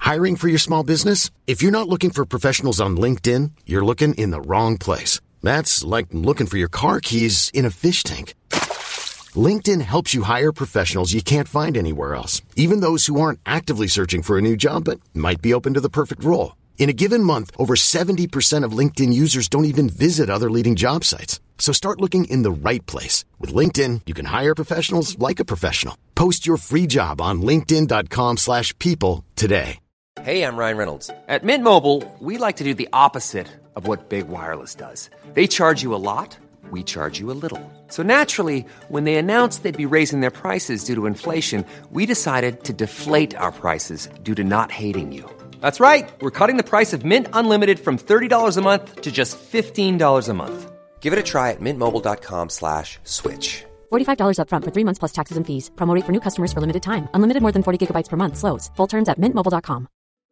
Hiring for your small business? If you're not looking for professionals on LinkedIn, you're looking in the wrong place. That's like looking for your car keys in a fish tank. LinkedIn helps you hire professionals you can't find anywhere else, even those who aren't actively searching for a new job but might be open to the perfect role. In a given month, over 70% of LinkedIn users don't even visit other leading job sites. So start looking in the right place. With LinkedIn, you can hire professionals like a professional. Post your free job on linkedin.com/people today. Hey, I'm Ryan Reynolds. At Mint Mobile, we like to do the opposite of what Big Wireless does. They charge you a lot, we charge you a little. So naturally, when they announced they'd be raising their prices due to inflation, we decided to deflate our prices due to not hating you. That's right. We're cutting the price of Mint Unlimited from $30 a month to just $15 a month. Give it a try at mintmobile.com/switch. $45 up front for 3 months plus taxes and fees. Promo rate for new customers for limited time. Unlimited more than 40 gigabytes per month. Slows full terms at mintmobile.com.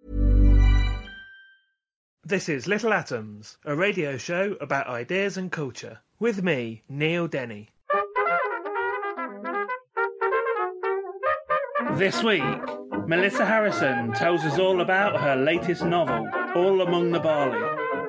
This is Little Atoms, a radio show about ideas and culture. With me, Neil Denny. This week, Melissa Harrison tells us all about her latest novel, All Among the Barley.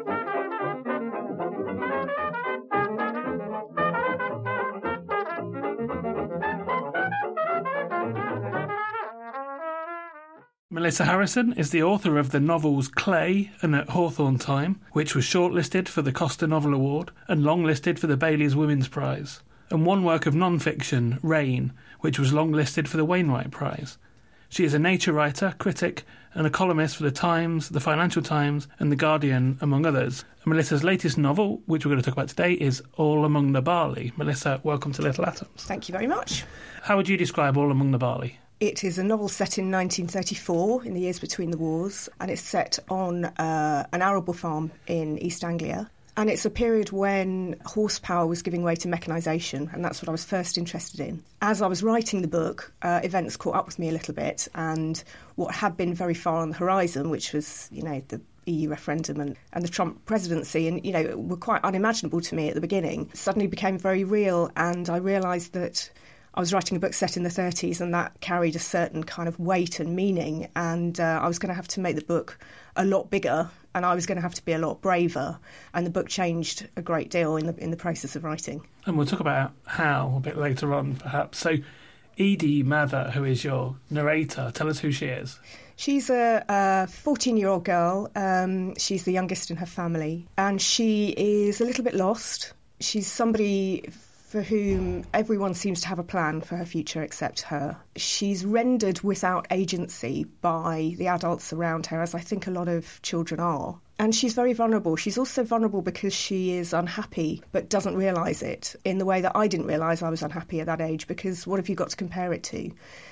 Melissa Harrison is the author of the novels Clay and At Hawthorne Time, which was shortlisted for the Costa Novel Award and longlisted for the Bailey's Women's Prize, and one work of non-fiction, Rain, which was longlisted for the Wainwright Prize. She is a nature writer, critic, and a columnist for The Times, The Financial Times, and The Guardian, among others. And Melissa's latest novel, which we're going to talk about today, is All Among the Barley. Melissa, welcome to Little Atoms. Thank you very much. How would you describe All Among the Barley? It is a novel set in 1934, in the years between the wars, and it's set on an arable farm in East Anglia. And it's a period when horsepower was giving way to mechanisation, and that's what I was first interested in. As I was writing the book, events caught up with me a little bit, and what had been very far on the horizon, which was, the EU referendum and the Trump presidency, and, were quite unimaginable to me at the beginning, suddenly became very real, and I realised that I was writing a book set in the 30s, and that carried a certain kind of weight and meaning, and I was going to have to make the book a lot bigger, and I was going to have to be a lot braver, and the book changed a great deal in the process of writing. And we'll talk about how a bit later on, perhaps. So Edie Mather, who is your narrator, tell us who she is. She's a 14-year-old girl. She's the youngest in her family, and she is a little bit lost. She's somebody for whom everyone seems to have a plan for her future except her. She's rendered without agency by the adults around her, as I think a lot of children are. And she's very vulnerable. She's also vulnerable because she is unhappy but doesn't realise it in the way that I didn't realise I was unhappy at that age, because what have you got to compare it to?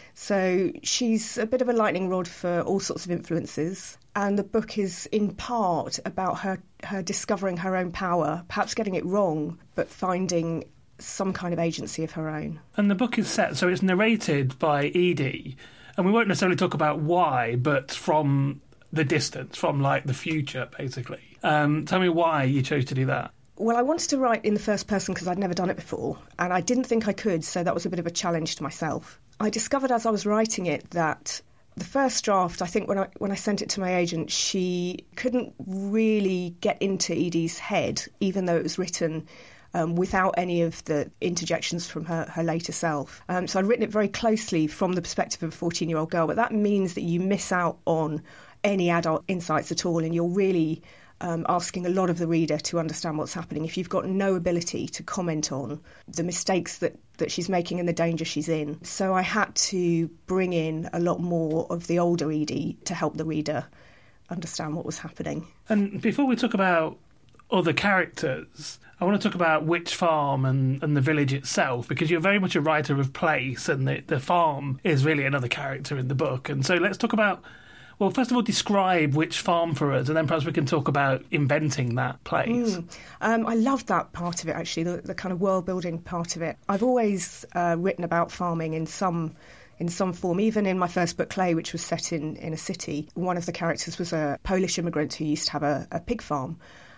So she's a bit of a lightning rod for all sorts of influences. And the book is in part about her discovering her own power, perhaps getting it wrong, but finding some kind of agency of her own. And the book is set, so it's narrated by Edie, and we won't necessarily talk about why, but from the distance, from the future, basically. Tell me why you chose to do that. Well, I wanted to write in the first person because I'd never done it before, and I didn't think I could, so that was a bit of a challenge to myself. I discovered as I was writing it that the first draft, I think when I sent it to my agent, she couldn't really get into Edie's head, even though it was written without any of the interjections from her later self. So I'd written it very closely from the perspective of a 14-year-old girl, but that means that you miss out on any adult insights at all, and you're really asking a lot of the reader to understand what's happening if you've got no ability to comment on the mistakes that she's making and the danger she's in. So I had to bring in a lot more of the older Edie to help the reader understand what was happening. And before we talk about other characters, I want to talk about Wych Farm and the village itself, because you're very much a writer of place, and the farm is really another character in the book. And so let's talk about, well, first of all, describe Wych Farm for us, and then perhaps we can talk about inventing that place. I love that part of it, actually, the kind of world-building part of it. I've always written about farming in some form. Even in my first book, Clay, which was set in a city, one of the characters was a Polish immigrant who used to have a pig farm.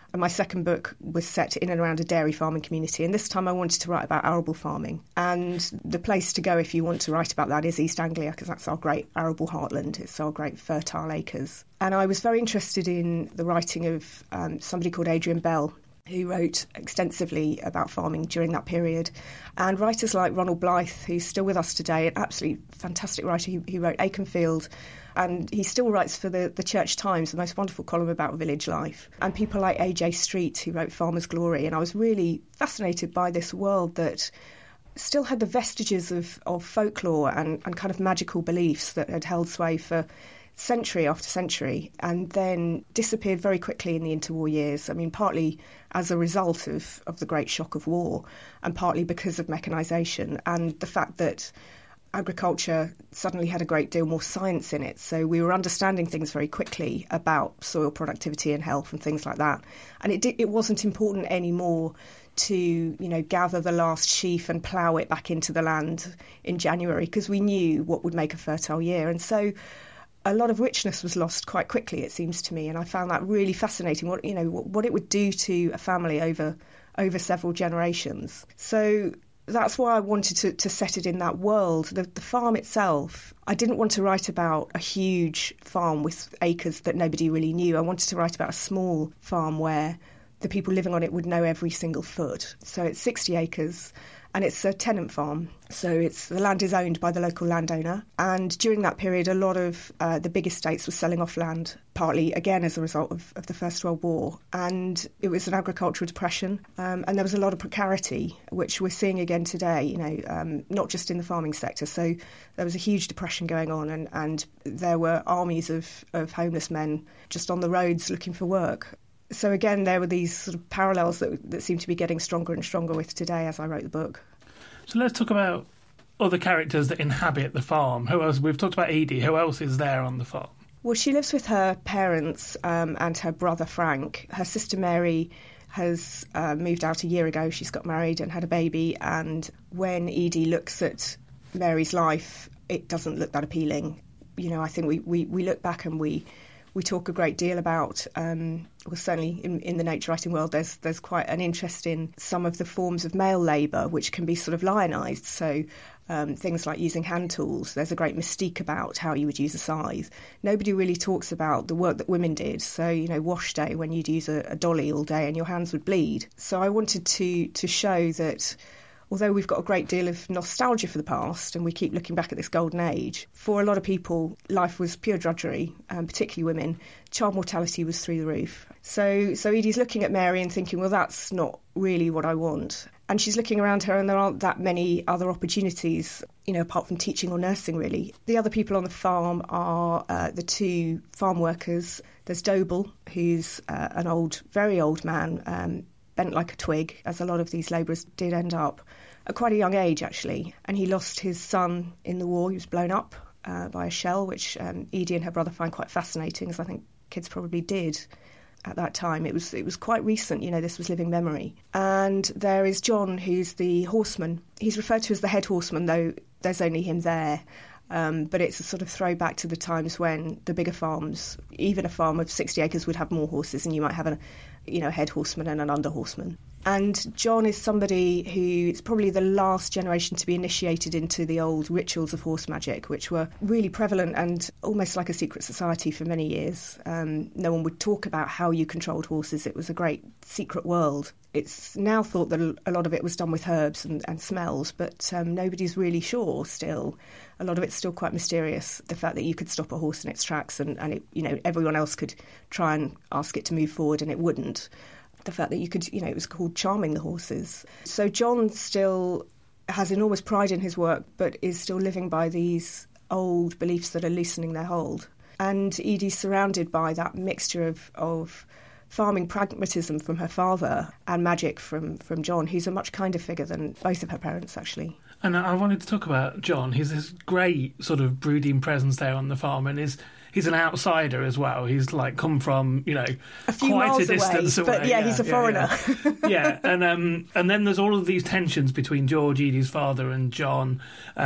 And my second book was set in and around a dairy farming community. And this time I wanted to write about arable farming. And the place to go if you want to write about that is East Anglia, because that's our great arable heartland. It's our great fertile acres. And I was very interested in the writing of somebody called Adrian Bell, who wrote extensively about farming during that period. And writers like Ronald Blythe, who's still with us today, an absolutely fantastic writer. He wrote Aikenfield, and he still writes for the Church Times, the most wonderful column about village life. And people like A.J. Street, who wrote Farmer's Glory. And I was really fascinated by this world that still had the vestiges of folklore and kind of magical beliefs that had held sway for century after century, and then disappeared very quickly in the interwar years. I mean, partly as a result of the great shock of war, and partly because of mechanisation and the fact that agriculture suddenly had a great deal more science in it. So we were understanding things very quickly about soil productivity and health and things like that. And it wasn't important anymore to, gather the last sheaf and plough it back into the land in January, because we knew what would make a fertile year. And so a lot of richness was lost quite quickly, it seems to me, and I found that really fascinating. What it would do to a family over several generations. So that's why I wanted to set it in that world. The farm itself, I didn't want to write about a huge farm with acres that nobody really knew. I wanted to write about a small farm where the people living on it would know every single foot. So it's 60 acres. And it's a tenant farm, so the land is owned by the local landowner. And during that period, a lot of the big estates were selling off land, partly, again, as a result of the First World War. And it was an agricultural depression, and there was a lot of precarity, which we're seeing again today, not just in the farming sector. So there was a huge depression going on, and there were armies of homeless men just on the roads looking for work. So again, there were these sort of parallels that seem to be getting stronger and stronger with today as I wrote the book. So let's talk about other characters that inhabit the farm. Who else? We've talked about Edie. Who else is there on the farm? Well, she lives with her parents and her brother Frank. Her sister Mary has moved out a year ago. She's got married and had a baby. And when Edie looks at Mary's life, it doesn't look that appealing. I think we look back and we talk a great deal about, certainly in the nature writing world, there's quite an interest in some of the forms of male labour, which can be sort of lionised. So things like using hand tools, there's a great mystique about how you would use a scythe. Nobody really talks about the work that women did. So, wash day, when you'd use a dolly all day and your hands would bleed. So I wanted to show that although we've got a great deal of nostalgia for the past and we keep looking back at this golden age, for a lot of people, life was pure drudgery, particularly women. Child mortality was through the roof. So Edie's looking at Mary and thinking, well, that's not really what I want. And she's looking around her and there aren't that many other opportunities, apart from teaching or nursing, really. The other people on the farm are the two farm workers. There's Doble, who's an very old man, bent like a twig, as a lot of these labourers did end up, at quite a young age, actually. And he lost his son in the war. He was blown up by a shell, which Edie and her brother find quite fascinating, as I think kids probably did at that time. It was quite recent, this was living memory. And there is John, who's the horseman. He's referred to as the head horseman, though there's only him there. But it's a sort of throwback to the times when the bigger farms, even a farm of 60 acres, would have more horses, and you might have a head horseman and an under horseman. And John is somebody who is probably the last generation to be initiated into the old rituals of horse magic, which were really prevalent and almost like a secret society for many years. No one would talk about how you controlled horses. It was a great secret world. It's now thought that a lot of it was done with herbs and smells, but nobody's really sure still. A lot of it's still quite mysterious, the fact that you could stop a horse in its tracks and it, everyone else could try and ask it to move forward and it wouldn't. The fact that you could, it was called charming the horses. So John still has enormous pride in his work, but is still living by these old beliefs that are loosening their hold. And Edie's surrounded by that mixture of farming pragmatism from her father and magic from John, who's a much kinder figure than both of her parents, actually. And I wanted to talk about John. He's this great sort of brooding presence there on the farm, and he's an outsider as well. He's come from, a few quite miles a distance away. But yeah, he's a foreigner. Yeah, and then there's all of these tensions between George, Edie's father, and John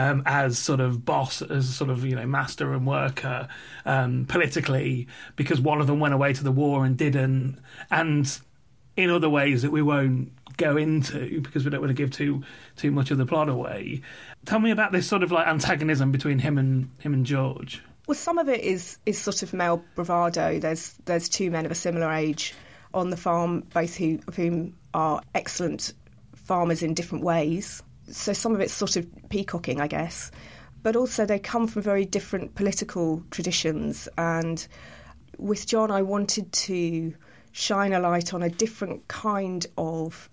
as sort of boss, as sort of, master and worker politically, because one of them went away to the war and didn't. And in other ways that we won't go into because we don't want to give too much of the plot away. Tell me about this sort of like antagonism between him and George. Well, some of it is sort of male bravado. There's two men of a similar age on the farm, both of whom are excellent farmers in different ways. So some of it's sort of peacocking, I guess. But also they come from very different political traditions. And with John, I wanted to shine a light on a different kind of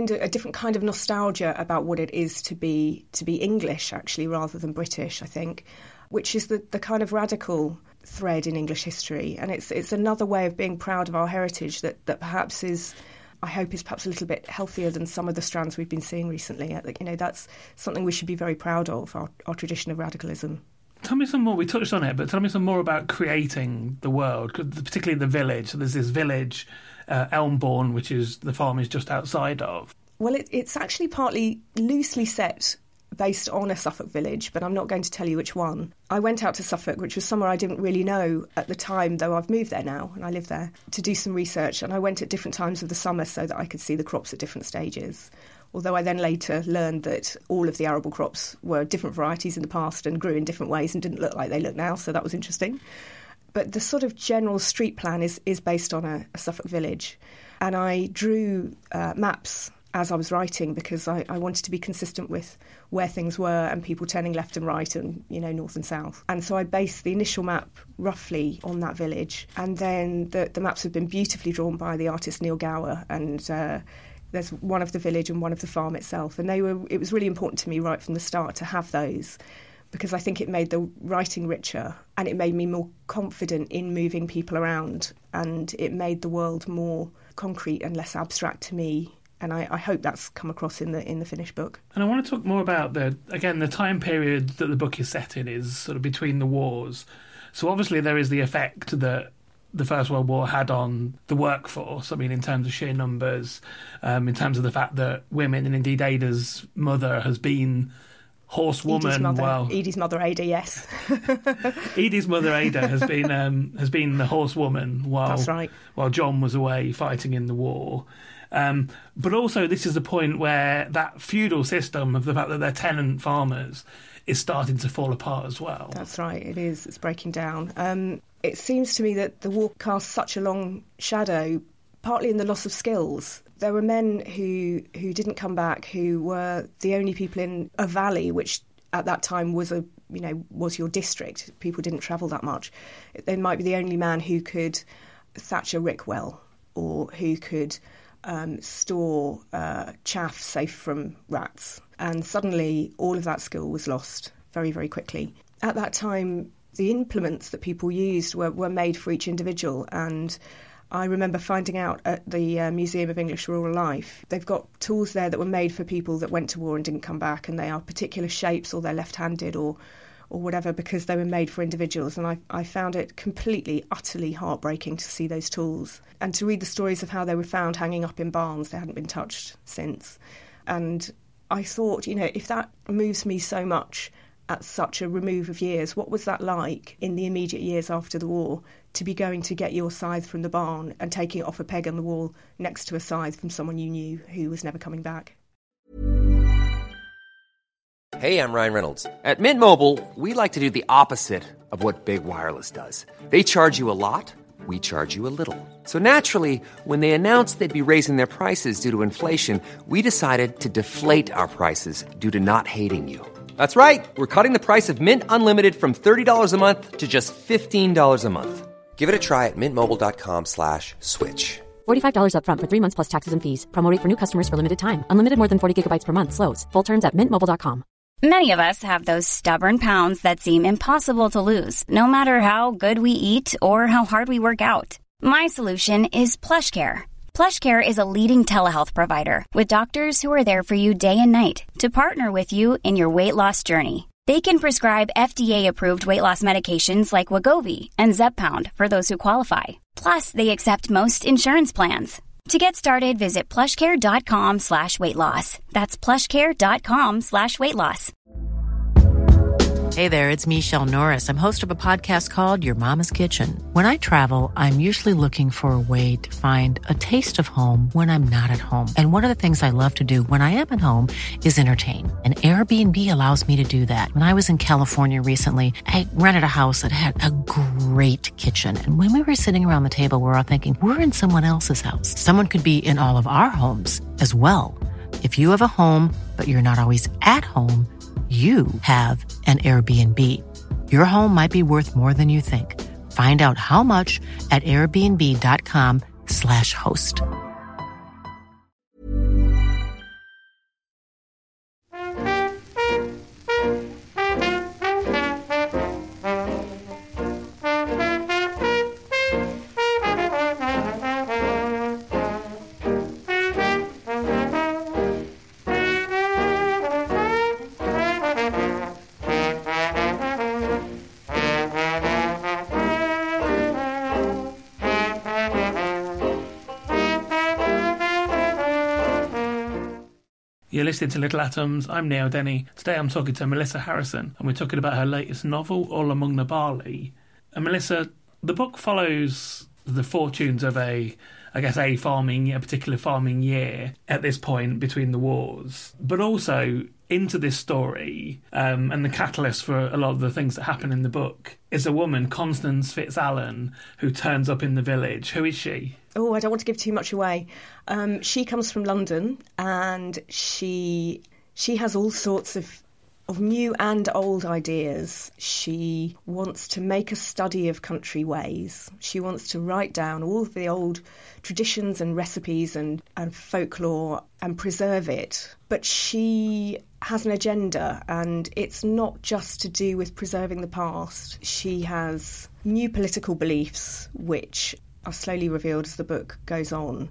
nostalgia about what it is to be English, actually, rather than British, I think, which is the kind of radical thread in English history. And it's another way of being proud of our heritage that perhaps is, I hope, is perhaps a little bit healthier than some of the strands we've been seeing recently. You know, that's something we should be very proud of, our tradition of radicalism. Tell me some more. We touched on it, but tell me some more about creating the world, particularly the village. So there's this village, Elmbourne, which is the farm is just outside of. Well, it's actually partly loosely set based on a Suffolk village, but I'm not going to tell you which one. I went out to Suffolk, which was somewhere I didn't really know at the time, though I've moved there now and I live there, to do some research. And I went at different times of the summer so that I could see the crops at different stages. Although I then later learned that all of the arable crops were different varieties in the past and grew in different ways and didn't look like they look now, so that was interesting. But the sort of general street plan is based on a Suffolk village. And I drew maps as I was writing because I wanted to be consistent with where things were and people turning left and right and, you know, north and south. And so I based the initial map roughly on that village. And then the maps have been beautifully drawn by the artist Neil Gower, and there's one of the village and one of the farm itself. And it was really important to me right from the start to have those, because I think it made the writing richer and it made me more confident in moving people around, and it made the world more concrete and less abstract to me. And I hope that's come across in the finished book. And I want to talk more about the time period that the book is set in is sort of between the wars. So obviously there is the effect that the First World War had on the workforce. I mean, in terms of sheer numbers, in terms of the fact that women, and indeed Ada's mother has been horsewoman. Edie's mother Ada, yes. Edie's mother Ada has been the horsewoman That's right. while John was away fighting in the war. But also this is the point where that feudal system of the fact that they're tenant farmers is starting to fall apart as well. That's right, it is. It's breaking down. It seems to me that the war cast such a long shadow, partly in the loss of skills. There were men who didn't come back, who were the only people in a valley, which at that time was your district. People didn't travel that much. They might be the only man who could thatch a rick well, or who could store chaff safe from rats. And suddenly all of that skill was lost very, very quickly. At that time, the implements that people used were made for each individual. And I remember finding out at the Museum of English Rural Life, they've got tools there that were made for people that went to war and didn't come back, and they are particular shapes, or they're left-handed or whatever, because they were made for individuals. And I found it completely, utterly heartbreaking to see those tools and to read the stories of how they were found hanging up in barns. They hadn't been touched since. And I thought, if that moves me so much at such a remove of years, what was that like in the immediate years after the war, to be going to get your scythe from the barn and taking it off a peg on the wall next to a scythe from someone you knew who was never coming back? Hey, I'm Ryan Reynolds. At Mint Mobile, we like to do the opposite of what Big Wireless does. They charge you a lot, we charge you a little. So naturally, when they announced they'd be raising their prices due to inflation, we decided to deflate our prices due to not hating you. That's right. We're cutting the price of Mint Unlimited from $30 a month to just $15 a month. Give it a try at mintmobile.com/switch. $45 up front for 3 months plus taxes and fees. Promo rate for new customers for limited time. Unlimited more than 40 gigabytes per month slows. Full terms at mintmobile.com. Many of us have those stubborn pounds that seem impossible to lose, no matter how good we eat or how hard we work out. My solution is PlushCare. PlushCare is a leading telehealth provider with doctors who are there for you day and night to partner with you in your weight loss journey. They can prescribe FDA-approved weight loss medications like Wegovy and Zepbound for those who qualify. Plus, they accept most insurance plans. To get started, visit plushcare.com/weight loss. That's plushcare.com/weight loss. Hey there, it's Michelle Norris. I'm host of a podcast called Your Mama's Kitchen. When I travel, I'm usually looking for a way to find a taste of home when I'm not at home. And one of the things I love to do when I am at home is entertain. And Airbnb allows me to do that. When I was in California recently, I rented a house that had a great kitchen. And when we were sitting around the table, we're all thinking, we're in someone else's house. Someone could be in all of our homes as well. If you have a home, but you're not always at home, you have an Airbnb. Your home might be worth more than you think. Find out how much at airbnb.com/host. You're listening to Little Atoms. I'm Neil Denny. Today I'm talking to Melissa Harrison, and we're talking about her latest novel, All Among the Barley. And Melissa, the book follows the fortunes of a particular farming year at this point between the wars, but also into this story, and the catalyst for a lot of the things that happen in the book is a woman, Constance Fitzallen, who turns up in the village. Who is she? Oh, I don't want to give too much away. She comes from London, and she has all sorts of new and old ideas. She wants to make a study of country ways. She wants to write down all of the old traditions and recipes and folklore and preserve it. But she has an agenda, and it's not just to do with preserving the past. She has new political beliefs, which are slowly revealed as the book goes on.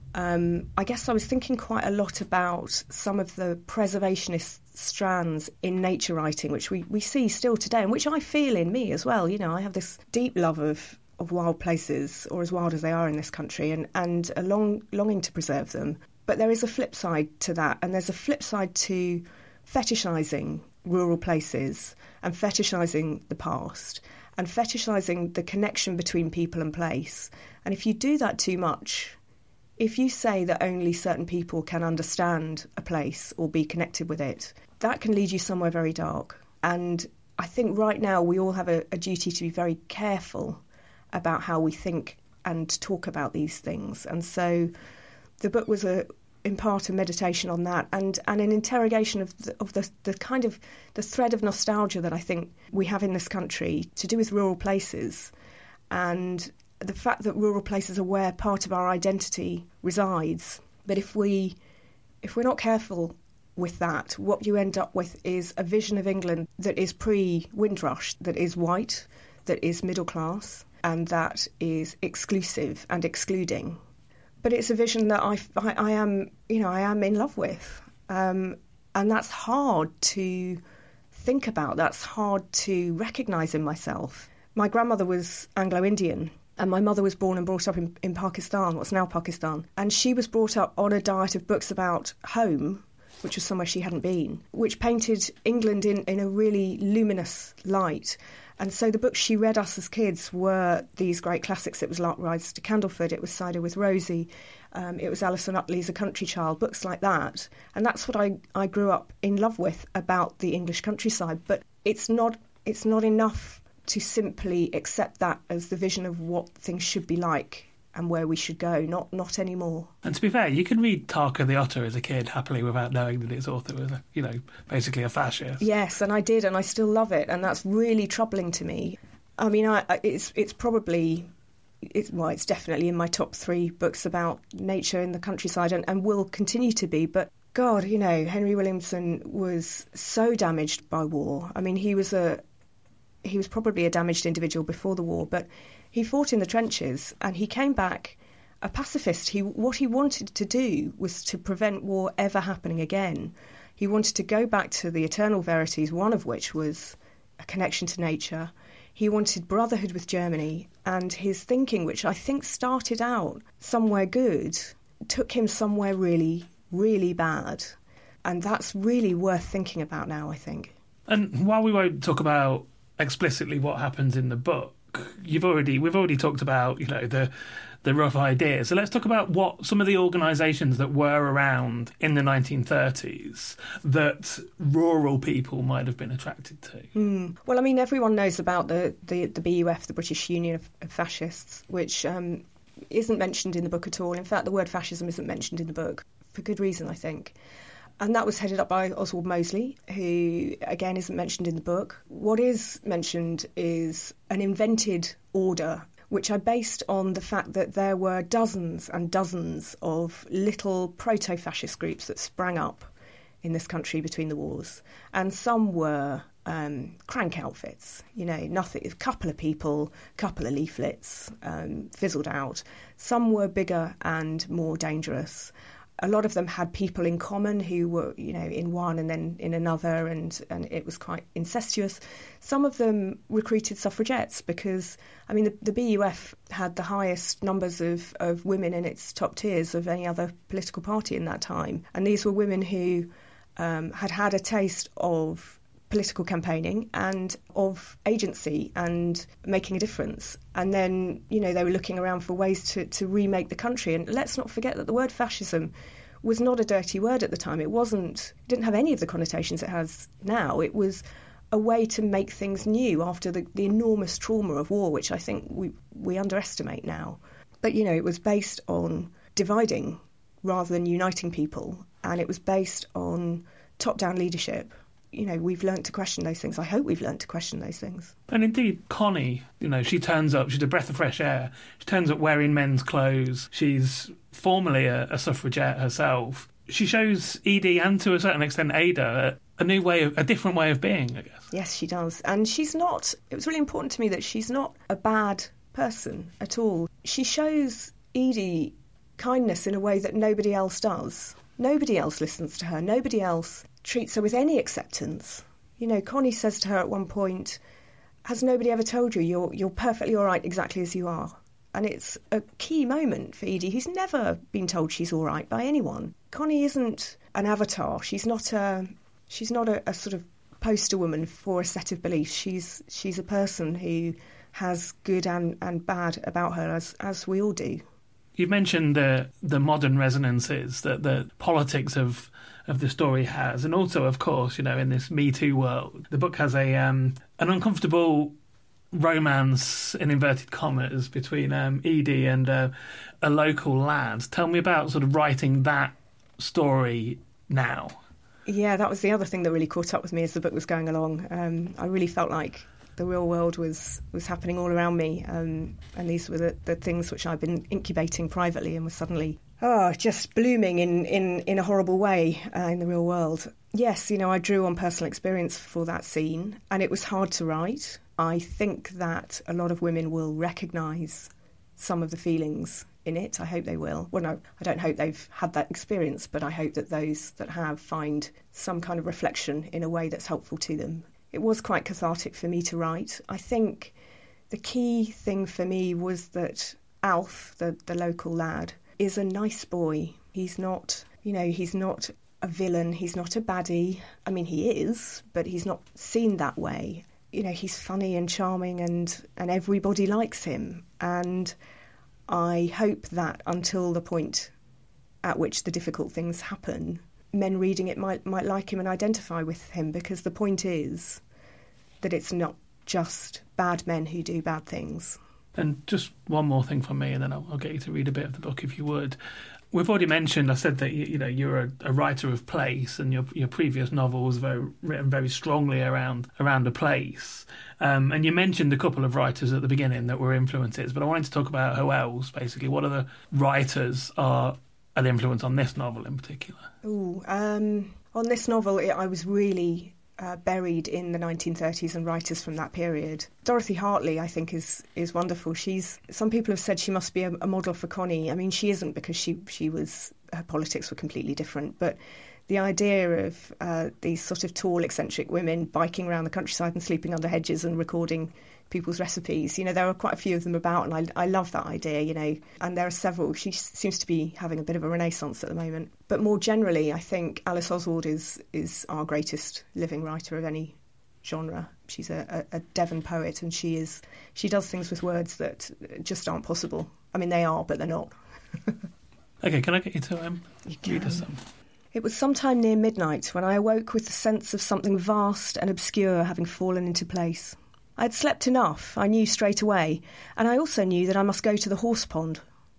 I guess I was thinking quite a lot about some of the preservationist strands in nature writing, which we see still today, and which I feel in me as well. You know, I have this deep love of wild places, or as wild as they are in this country, and a longing to preserve them. But there is a flip side to that, and there's a flip side to fetishising rural places and fetishising the past and fetishising the connection between people and place. And if you do that too much, if you say that only certain people can understand a place or be connected with it, that can lead you somewhere very dark. And I think right now we all have a duty to be very careful about how we think and talk about these things. And so the book was in part a meditation on that, and an interrogation of the kind of the thread of nostalgia that I think we have in this country to do with rural places, and the fact that rural places are where part of our identity resides. But if we're not careful with that, what you end up with is a vision of England that is pre-Windrush, that is white, that is middle class, and that is exclusive and excluding. But it's a vision that I am in love with, and that's hard to think about. That's hard to recognise in myself. My grandmother was Anglo-Indian, and my mother was born and brought up in Pakistan, what's now Pakistan. And she was brought up on a diet of books about home, which was somewhere she hadn't been, which painted England in a really luminous light. And so the books she read us as kids were these great classics. It was Lark Rides to Candleford, it was Cider with Rosie, it was Alison Utley's A Country Child, books like that. And that's what I grew up in love with about the English countryside. But it's not enough to simply accept that as the vision of what things should be like and where we should go, not anymore. And to be fair, you can read Tarka the Otter as a kid happily without knowing that its author was, basically a fascist. Yes, and I did, and I still love it, and that's really troubling to me. I mean, it's definitely in my top 3 books about nature in the countryside, and will continue to be. But God, Henry Williamson was so damaged by war. I mean, he was probably a damaged individual before the war, but he fought in the trenches and he came back a pacifist. What he wanted to do was to prevent war ever happening again. He wanted to go back to the eternal verities, one of which was a connection to nature. He wanted brotherhood with Germany, and his thinking, which I think started out somewhere good, took him somewhere really, really bad. And that's really worth thinking about now, I think. And while we won't talk about explicitly what happens in the book, we've already talked about, you know, the rough ideas. So let's talk about what some of the organisations that were around in the 1930s that rural people might have been attracted to. Well, I mean, everyone knows about the BUF, the British Union of Fascists, which isn't mentioned in the book at all. In fact, the word fascism isn't mentioned in the book, for good reason, I think. And that was headed up by Oswald Mosley, who, again, isn't mentioned in the book. What is mentioned is an invented order, which I based on the fact that there were dozens and dozens of little proto-fascist groups that sprang up in this country between the wars. And some were crank outfits, you know, nothing, a couple of people, a couple of leaflets, fizzled out. Some were bigger and more dangerous. A lot of them had people in common who were, you know, in one and then in another, and it was quite incestuous. Some of them recruited suffragettes because, I mean, the BUF had the highest numbers of women in its top tiers of any other political party in that time. And these were women who had a taste of political campaigning and of agency and making a difference. And then, you know, they were looking around for ways to remake the country. And let's not forget that the word fascism was not a dirty word at the time. It didn't have any of the connotations it has now. It was a way to make things new after the enormous trauma of war, which I think we underestimate now. But, you know, it was based on dividing rather than uniting people. And it was based on top-down leadership. You know, we've learnt to question those things. I hope we've learnt to question those things. And indeed, Connie, you know, she turns up, she's a breath of fresh air. She turns up wearing men's clothes. She's formerly a suffragette herself. She shows Edie and to a certain extent Ada a different way of being, I guess. Yes, she does. And she's not, it was really important to me that she's not a bad person at all. She shows Edie kindness in a way that nobody else does. Nobody else listens to her. Nobody else treats her with any acceptance. You know, Connie says to her at one point, has nobody ever told you you're perfectly all right exactly as you are? And it's a key moment for Edie, who's never been told she's all right by anyone. Connie isn't an avatar. She's not a sort of poster woman for a set of beliefs. She's a person who has good and bad about her, as we all do. You've mentioned the modern resonances that the politics of the story has, and also, of course, you know, in this Me Too world, the book has an uncomfortable romance, in inverted commas, between Edie and a local lad. Tell me about sort of writing that story now. Yeah, that was the other thing that really caught up with me as the book was going along. I really felt like the real world was happening all around me, and these were the things which I'd been incubating privately and were suddenly just blooming in a horrible way in the real world. Yes, you know, I drew on personal experience for that scene, and it was hard to write. I think that a lot of women will recognise some of the feelings in it. I hope they will. Well, no, I don't hope they've had that experience, but I hope that those that have find some kind of reflection in a way that's helpful to them. It was quite cathartic for me to write. I think the key thing for me was that Alf, the local lad, is a nice boy. He's not, you know, he's not a villain. He's not a baddie. I mean, he is, but he's not seen that way. You know, he's funny and charming and everybody likes him. And I hope that until the point at which the difficult things happen, men reading it might like him and identify with him, because the point is that it's not just bad men who do bad things. And just one more thing from me, and then I'll get you to read a bit of the book if you would. We've already mentioned, I said that you're a writer of place, and your previous novel was written very strongly around a place. And you mentioned a couple of writers at the beginning that were influences, but I wanted to talk about who else, basically. What other writers are an influence on this novel in particular? On this novel, I was really buried in the 1930s and writers from that period. Dorothy Hartley, I think, is wonderful. Some people have said she must be a model for Connie. I mean, she isn't, because her politics were completely different. But the idea of these sort of tall, eccentric women biking around the countryside and sleeping under hedges and recording people's recipes, you know, there are quite a few of them about, and I love that idea, you know, and there are several. She seems to be having a bit of a renaissance at the moment. But more generally, I think Alice Oswald is our greatest living writer of any genre. She's a Devon poet, and she does things with words that just aren't possible. I mean, they are, but they're not. Okay, can I get you to read us some? It was sometime near midnight when I awoke with the sense of something vast and obscure having fallen into place. I had slept enough, I knew straight away, and I also knew that I must go to the horse pond.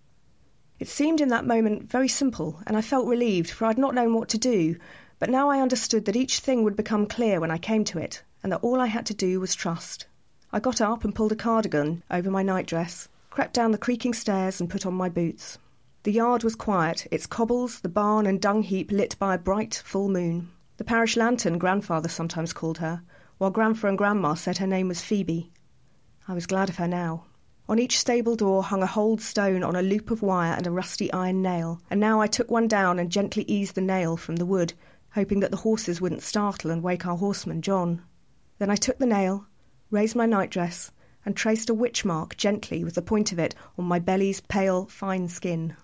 It seemed in that moment very simple, and I felt relieved, for I had not known what to do, but now I understood that each thing would become clear when I came to it, and that all I had to do was trust. I got up and pulled a cardigan over my nightdress, crept down the creaking stairs and put on my boots. The yard was quiet, its cobbles, the barn and dung heap lit by a bright, full moon. The parish lantern, Grandfather sometimes called her, while Grandfa and Grandma said her name was Phoebe. I was glad of her now. On each stable door hung a hold stone on a loop of wire and a rusty iron nail, and now I took one down and gently eased the nail from the wood, hoping that the horses wouldn't startle and wake our horseman, John. Then I took the nail, raised my nightdress, and traced a witch mark gently with the point of it on my belly's pale, fine skin.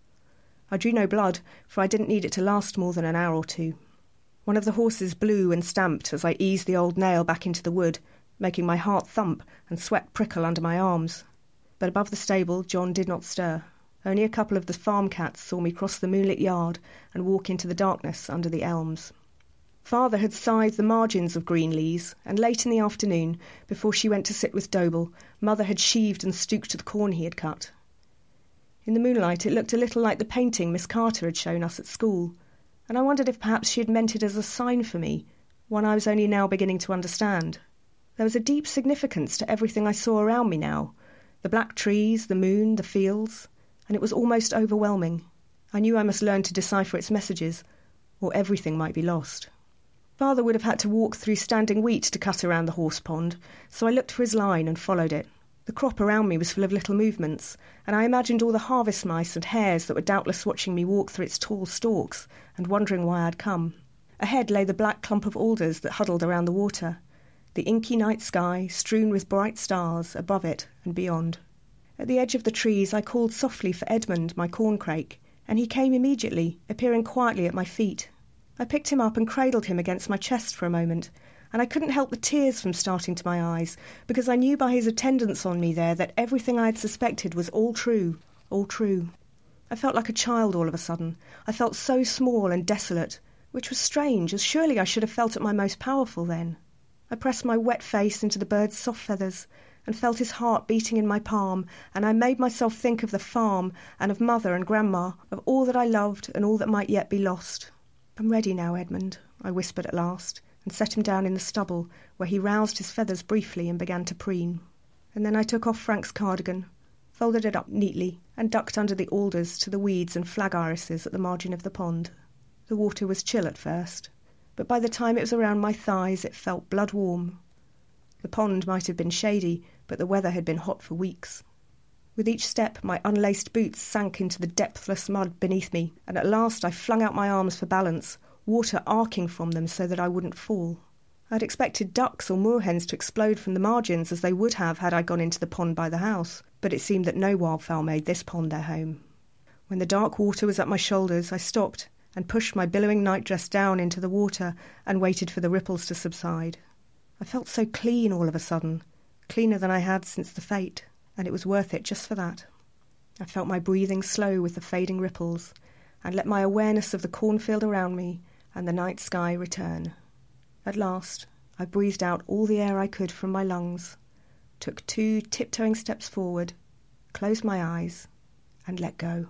I drew no blood, for I didn't need it to last more than an hour or two. One of the horses blew and stamped as I eased the old nail back into the wood, making my heart thump and sweat prickle under my arms. But above the stable, John did not stir. Only a couple of the farm cats saw me cross the moonlit yard and walk into the darkness under the elms. Father had scythed the margins of Greenlees, and late in the afternoon, before she went to sit with Doble, Mother had sheaved and stooked the corn he had cut. In the moonlight it looked a little like the painting Miss Carter had shown us at school, and I wondered if perhaps she had meant it as a sign for me, one I was only now beginning to understand. There was a deep significance to everything I saw around me now, the black trees, the moon, the fields, and it was almost overwhelming. I knew I must learn to decipher its messages, or everything might be lost. Father would have had to walk through standing wheat to cut around the horse pond, so I looked for his line and followed it. The crop around me was full of little movements, and I imagined all the harvest mice and hares that were doubtless watching me walk through its tall stalks and wondering why I'd come. Ahead lay the black clump of alders that huddled around the water, the inky night sky strewn with bright stars above it and beyond. At the edge of the trees I called softly for Edmund, my corncrake, and he came immediately, appearing quietly at my feet. I picked him up and cradled him against my chest for a moment, and I couldn't help the tears from starting to my eyes, because I knew by his attendance on me there that everything I had suspected was all true, all true. I felt like a child all of a sudden. I felt so small and desolate, which was strange, as surely I should have felt at my most powerful then. I pressed my wet face into the bird's soft feathers, and felt his heart beating in my palm, and I made myself think of the farm, and of Mother and Grandma, of all that I loved and all that might yet be lost. "I'm ready now, Edmund," I whispered at last, and set him down in the stubble, where he roused his feathers briefly and began to preen. And then I took off Frank's cardigan, folded it up neatly, and ducked under the alders to the weeds and flag irises at the margin of the pond. The water was chill at first, but by the time it was around my thighs it felt blood-warm. The pond might have been shady, but the weather had been hot for weeks. With each step my unlaced boots sank into the depthless mud beneath me, and at last I flung out my arms for balance, water arcing from them so that I wouldn't fall. I had expected ducks or moorhens to explode from the margins as they would have had I gone into the pond by the house, but it seemed that no wildfowl made this pond their home. When the dark water was at my shoulders, I stopped and pushed my billowing nightdress down into the water and waited for the ripples to subside. I felt so clean all of a sudden, cleaner than I had since the fete, and it was worth it just for that. I felt my breathing slow with the fading ripples, and let my awareness of the cornfield around me and the night sky return. At last, I breathed out all the air I could from my lungs, took 2 tiptoeing steps forward, closed my eyes, and let go.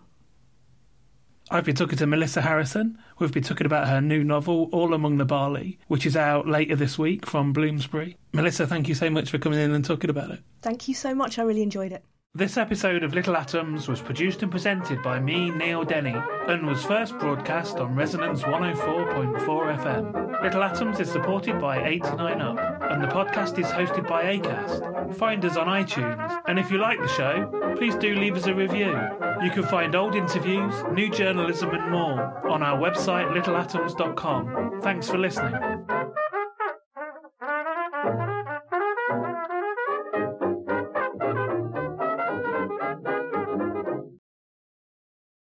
I've been talking to Melissa Harrison. We've been talking about her new novel, All Among the Barley, which is out later this week from Bloomsbury. Melissa, thank you so much for coming in and talking about it. Thank you so much. I really enjoyed it. This episode of Little Atoms was produced and presented by me, Neil Denny, and was first broadcast on Resonance 104.4 FM. Little Atoms is supported by 89UP, and the podcast is hosted by Acast. Find us on iTunes, and if you like the show, please do leave us a review. You can find old interviews, new journalism and more on our website littleatoms.com. Thanks for listening.